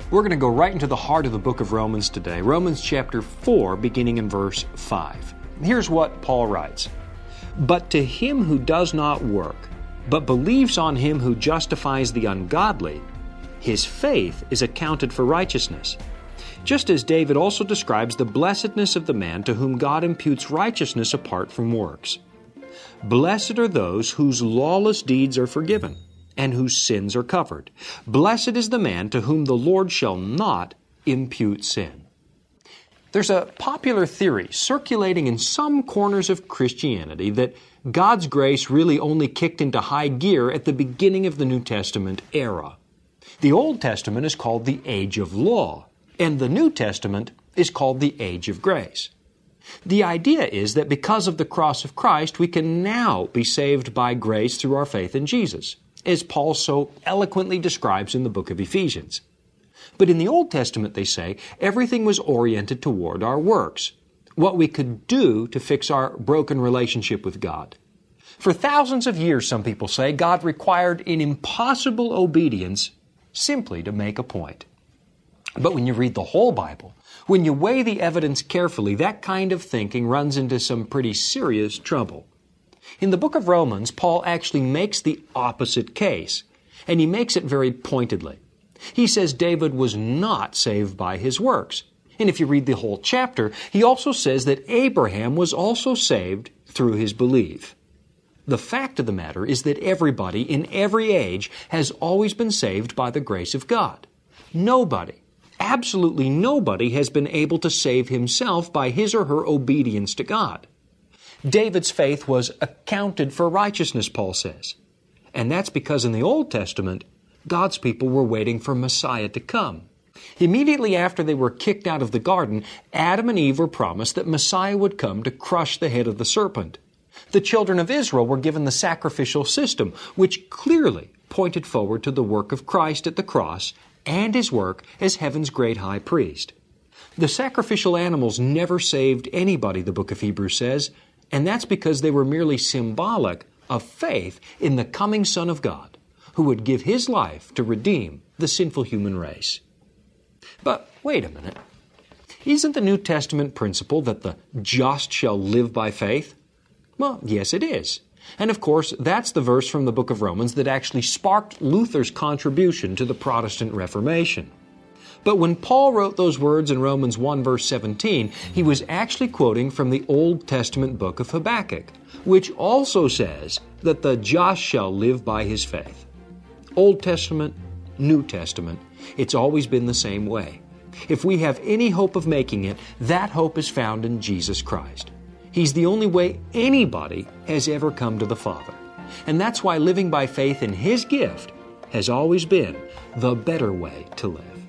We're going to go right into the heart of the book of Romans today. Romans chapter 4, beginning in verse 5. Here's what Paul writes. But to him who does not work, but believes on him who justifies the ungodly, his faith is accounted for righteousness. Just as David also describes the blessedness of the man to whom God imputes righteousness apart from works. Blessed are those whose lawless deeds are forgiven, and whose sins are covered. Blessed is the man to whom the Lord shall not impute sin. There's a popular theory circulating in some corners of Christianity that God's grace really only kicked into high gear at the beginning of the New Testament era. The Old Testament is called the Age of Law, and the New Testament is called the Age of Grace. The idea is that because of the cross of Christ, we can now be saved by grace through our faith in Jesus, as Paul so eloquently describes in the book of Ephesians. But in the Old Testament, they say, everything was oriented toward our works, what we could do to fix our broken relationship with God. For thousands of years, some people say, God required an impossible obedience simply to make a point. But when you read the whole Bible, when you weigh the evidence carefully, that kind of thinking runs into some pretty serious trouble. In the book of Romans, Paul actually makes the opposite case, and he makes it very pointedly. He says David was not saved by his works. And if you read the whole chapter, he also says that Abraham was also saved through his belief. The fact of the matter is that everybody in every age has always been saved by the grace of God. Nobody, absolutely nobody, has been able to save himself by his or her obedience to God. David's faith was accounted for righteousness, Paul says. And that's because in the Old Testament, God's people were waiting for Messiah to come. Immediately after they were kicked out of the garden, Adam and Eve were promised that Messiah would come to crush the head of the serpent. The children of Israel were given the sacrificial system, which clearly pointed forward to the work of Christ at the cross and His work as heaven's great high priest. The sacrificial animals never saved anybody, the book of Hebrews says, and that's because they were merely symbolic of faith in the coming Son of God, who would give His life to redeem the sinful human race. But wait a minute. Isn't the New Testament principle that the just shall live by faith? Well, yes, it is. And of course, that's the verse from the book of Romans that actually sparked Luther's contribution to the Protestant Reformation. But when Paul wrote those words in Romans 1 verse 17, he was actually quoting from the Old Testament book of Habakkuk, which also says that the just shall live by his faith. Old Testament, New Testament, it's always been the same way. If we have any hope of making it, that hope is found in Jesus Christ. He's the only way anybody has ever come to the Father. And that's why living by faith in His gift has always been the better way to live.